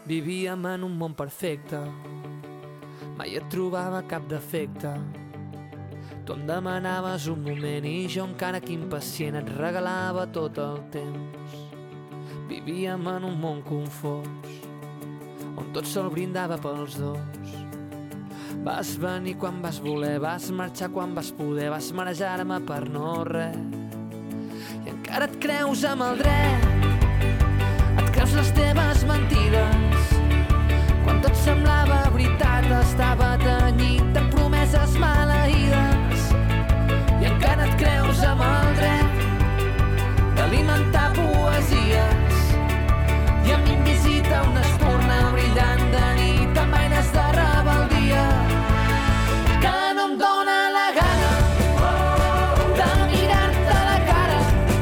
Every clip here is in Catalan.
Vivíem en un món perfecte, mai et trobava cap defecte. Tu em demanaves un moment i jo encara que impacient et regalava tot el temps. Vivíem en un món confós, on tot se'l brindava pels dos. Vas venir quan vas voler, vas marxar quan vas poder, vas marejar-me per no res. I encara et creus amb el dret, et creus les teves mentides, quan tot semblava veritat estava tenyit de promeses maleïdes. I encara et creus amb el dret d'alimentar poesies i a mi em visita una espurna brillant de nit amb eines de rebeldia que no em dóna la gana de mirar-te a la cara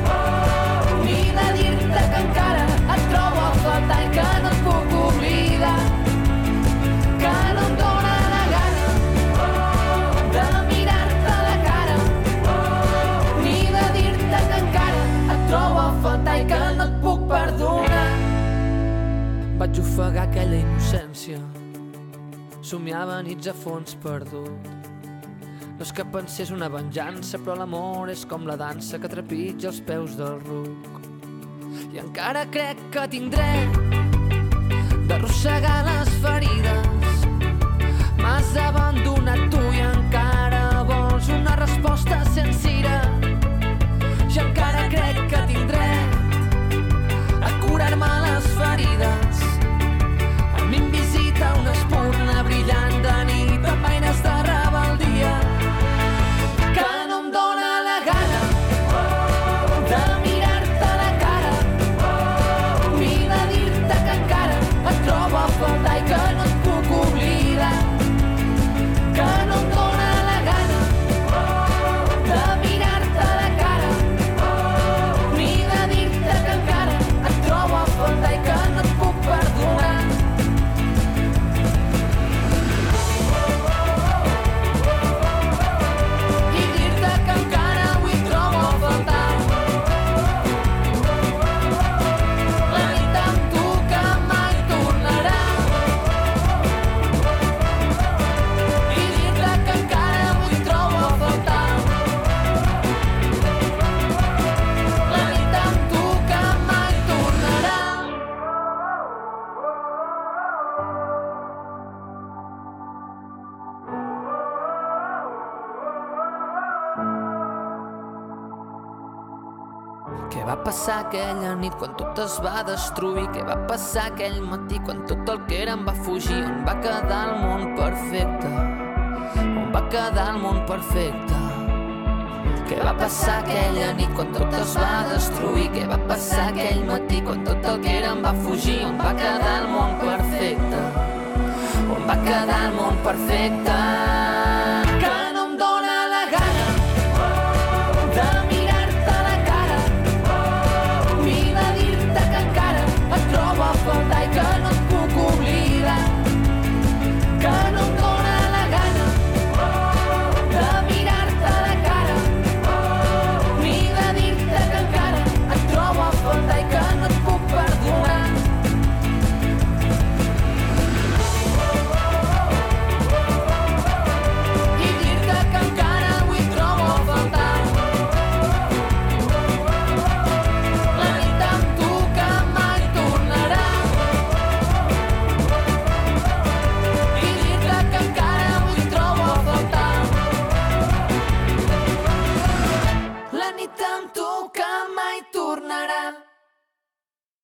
ni de dir-te que encara et trobo a faltar i que no et puc oblidar, que no em dóna la gana de mirar-te a la cara ni de dir-te que encara et trobo a faltar i que no et puc perdonar. Vaig ofegar aquella innocència, somiava nits a fons perdut. No és que pensés una venjança, però l'amor és com la dansa que trepitja els peus del ruc. I encara crec que tinc dret d'arrossegar les ferides. M'has abandonat tu i encara vols una resposta sense ira. I encara crec que tinc dret a curar-me les ferides. A mi em visita una espurna brillant de nit amb eines de rebeldia que no em dóna la gana de mirar-te a la cara ni de dir-te que encara et trobo a faltar i que no et puc oblidar, que no em dóna la gana de mirar-te a la cara ni de dir-te que encara et trobo a faltar i que no et puc perdonar. Què va passar aquella nit quan tot es va destruir? Què va passar aquell matí quan tot el que era em va fugir? On va quedar el món perfecte? On va quedar el món perfecte? Què va passar aquella nit quan tot es va destruir? Què va passar aquell matí quan tot el que era em va fugir? On va quedar el món perfecte? On va quedar el món perfecte?